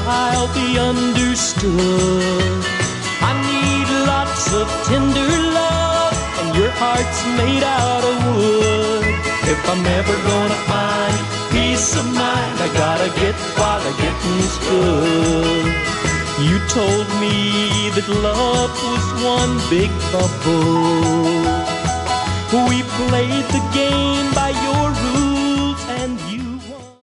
I'll be understood. I need lots of tender love, and your heart's made out of wood. If I'm ever gonna find peace of mind, I gotta get while the getting's good. You told me that love was one big bubble. We played the game